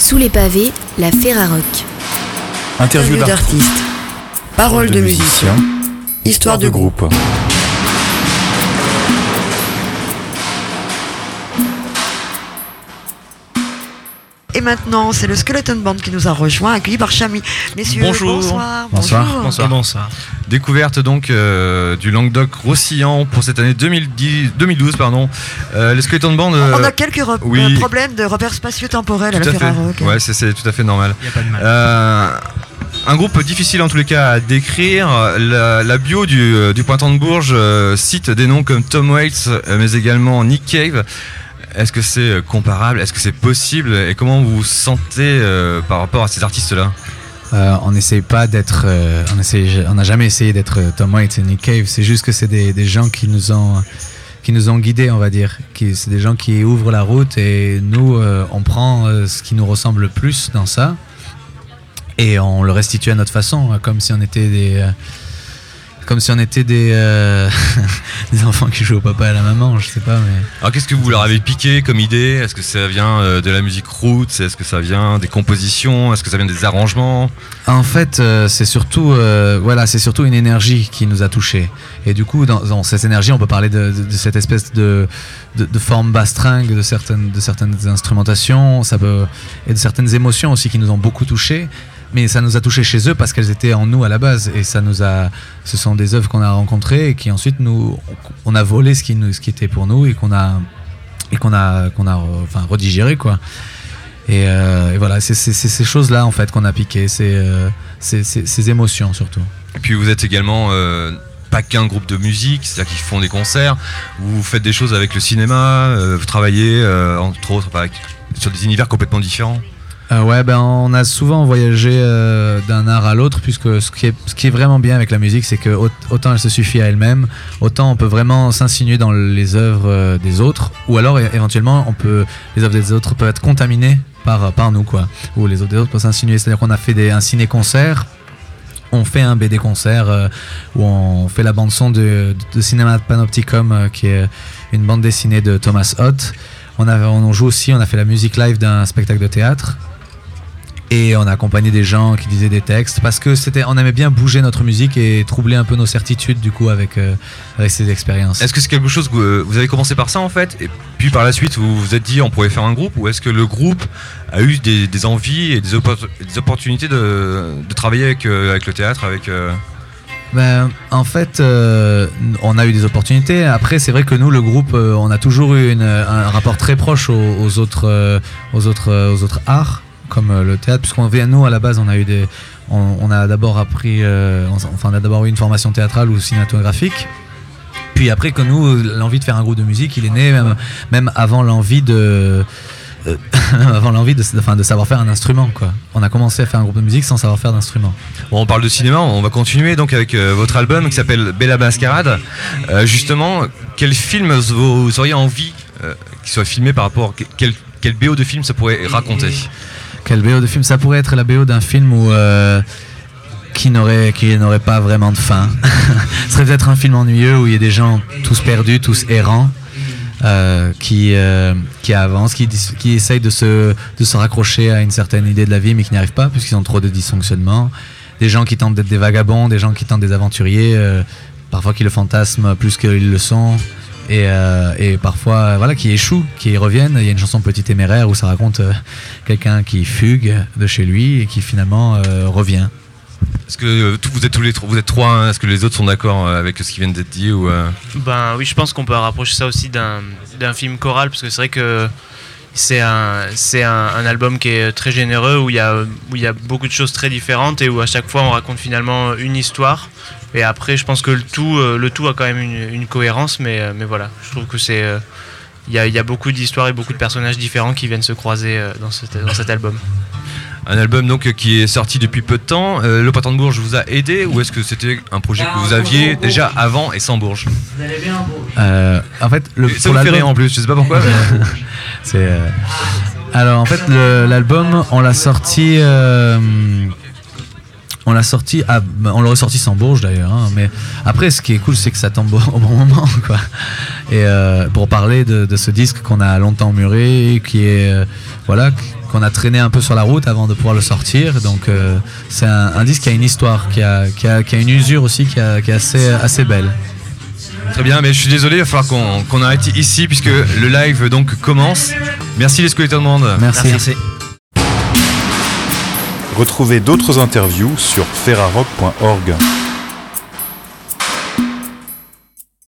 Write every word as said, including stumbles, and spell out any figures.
Sous les pavés, la Ferrarock. Interview d'artistes, paroles de musiciens, histoire de groupe. Et maintenant, c'est le Skeleton Band qui nous a rejoint, accueilli par Chami. Messieurs, bonjour. bonsoir. Bonsoir. Bonjour. Bonsoir. Bonsoir. Découverte donc euh, du Languedoc-Roussillon pour cette année deux mille dix, deux mille douze. Pardon. Euh, le Skeleton Band. Euh, On a quelques rep- oui. problèmes de repères spatio-temporels à tout la à fait. Ferrarock. Ouais, c'est, c'est tout à fait normal. Il n'y a pas de mal. Euh, un groupe difficile en tous les cas à décrire. La, la bio du, du Printemps de Bourges euh, cite des noms comme Tom Waits, mais également Nick Cave. Est-ce que c'est comparable? Est-ce que c'est possible? Et comment vous vous sentez euh, par rapport à ces artistes-là? Euh, on n'essaye pas d'être, euh, on essaye, on n'a jamais essayé d'être Tom Waits et Nick Cave. C'est juste que c'est des, des gens qui nous ont, qui nous ont guidés, on va dire. Qui, c'est des gens qui ouvrent la route et nous, euh, on prend euh, ce qui nous ressemble le plus dans ça et on le restitue à notre façon, comme si on était des, euh, comme si on était des, euh, des enfants qui jouent au papa et à la maman, je sais pas. Mais alors qu'est-ce que vous leur avez piqué comme idée? Est-ce que ça vient euh, de la musique roots? Est-ce que ça vient des compositions? Est-ce que ça vient des arrangements? En fait, euh, c'est surtout, euh, voilà, c'est surtout une énergie qui nous a touchés. Et du coup, dans, dans cette énergie, on peut parler de, de, de cette espèce de, de, de forme bastringue, de certaines, de certaines instrumentations, ça peut, et de certaines émotions aussi qui nous ont beaucoup touchés. Mais ça nous a touchés chez eux parce qu'elles étaient en nous à la base. Et ça nous a, ce sont des œuvres qu'on a rencontrées et qui ensuite nous, on a volé ce qui, nous, ce qui était pour nous et qu'on a, et qu'on a, qu'on a, enfin, redigéré, quoi. Et, euh, et voilà, c'est, c'est, c'est ces choses-là en fait qu'on a piqué, c'est, euh, c'est, c'est, ces émotions surtout. Et puis vous êtes également euh, pas qu'un groupe de musique, c'est-à-dire qu'ils font des concerts, vous faites des choses avec le cinéma, euh, vous travaillez euh, entre autres avec, sur des univers complètement différents. Euh, ouais, ben on a souvent voyagé euh, d'un art à l'autre, puisque ce qui, est, ce qui est vraiment bien avec la musique, c'est que autant elle se suffit à elle-même, autant on peut vraiment s'insinuer dans les œuvres euh, des autres, ou alors é- éventuellement on peut, les œuvres des autres peuvent être contaminées par, par nous, quoi, ou les autres des autres peuvent s'insinuer. C'est-à-dire qu'on a fait des, un ciné-concert, on fait un B D-concert euh, où on fait la bande-son de, de Cinéma Panopticon, euh, qui est une bande dessinée de Thomas Ott. On, a, on joue aussi, on a fait la musique live d'un spectacle de théâtre. Et on a accompagné des gens qui disaient des textes parce que c'était, on aimait bien bouger notre musique et troubler un peu nos certitudes du coup avec, euh, avec ces expériences. Est-ce que c'est quelque chose que vous, vous avez commencé par ça en fait, et puis par la suite vous vous êtes dit on pourrait faire un groupe, ou est-ce que le groupe a eu des, des envies et des, oppor- des opportunités de, de travailler avec, euh, avec le théâtre, avec euh... Ben, en fait, euh, on a eu des opportunités. Après, c'est vrai que nous, le groupe, euh, on a toujours eu une, un rapport très proche aux, aux autres, euh, aux autres, euh, aux autres arts, comme euh, le théâtre, puisqu'on vient, nous, à la base, on a eu des, on, on a d'abord appris, euh, enfin, on a d'abord eu une formation théâtrale ou cinématographique. Puis après, que nous, l'envie de faire un groupe de musique, il est né même, même avant l'envie de, euh, avant l'envie de, de, enfin, de savoir faire un instrument, quoi. On a commencé à faire un groupe de musique sans savoir faire d'instrument. Bon, on parle de cinéma, on va continuer donc avec euh, votre album qui s'appelle Bella Mascarade. Euh, justement, quel film vous, vous auriez envie euh, qu'il soit filmé par rapport, quel, quel B O de film ça pourrait raconter? Quel B O de film? Ça pourrait être la B O d'un film où, euh, qui, n'aurait, qui n'aurait pas vraiment de fin. Ce serait peut-être un film ennuyeux où il y a des gens tous perdus, tous errants, euh, qui, euh, qui avancent, qui, qui essayent de se, de se raccrocher à une certaine idée de la vie mais qui n'y arrivent pas puisqu'ils ont trop de dysfonctionnements. Des gens qui tentent d'être des vagabonds, des gens qui tentent des aventuriers, euh, parfois qui le fantasment plus qu'ils le sont. Et, euh, et parfois, voilà, qui échouent, qui reviennent. Il y a une chanson Petit Téméraire où ça raconte euh, quelqu'un qui fugue de chez lui et qui finalement euh, revient. Est-ce que euh, vous êtes tous les trois, vous êtes trois, hein, est-ce que les autres sont d'accord avec ce qui vient d'être dit ou euh... Ben oui, je pense qu'on peut rapprocher ça aussi d'un, d'un film choral, parce que c'est vrai que c'est un, c'est un, un album qui est très généreux, où il y a, où il y a beaucoup de choses très différentes et où à chaque fois on raconte finalement une histoire. Et après, je pense que le tout, le tout a quand même une, une cohérence, mais, mais voilà, je trouve que c'est, il y a, il y a beaucoup d'histoires et beaucoup de personnages différents qui viennent se croiser dans cet, dans cet album. Un album donc qui est sorti depuis peu de temps. Euh, le Printemps de Bourges vous a aidé, ou est-ce que c'était un projet que vous aviez déjà avant et sans Bourges? euh, En fait, le, ça vous fait rire en plus, je sais pas pourquoi. Mais... c'est, euh... alors en fait, le, l'album, on l'a sorti. Euh... on l'a sorti, à, on l'aurait sorti sans Bourges d'ailleurs. Hein, mais après, ce qui est cool, c'est que ça tombe au, au bon moment, quoi. Et euh, pour parler de, de ce disque qu'on a longtemps mûri, qui est euh, voilà, qu'on a traîné un peu sur la route avant de pouvoir le sortir. Donc euh, c'est un, un disque qui a une histoire, qui a, qui a, qui a une usure aussi, qui, a, qui est assez, assez belle. Très bien, mais je suis désolé, il va falloir qu'on, qu'on arrête ici puisque le live donc commence. Merci les Skeleton Band. Merci. Merci. Retrouvez d'autres interviews sur ferrarock point org.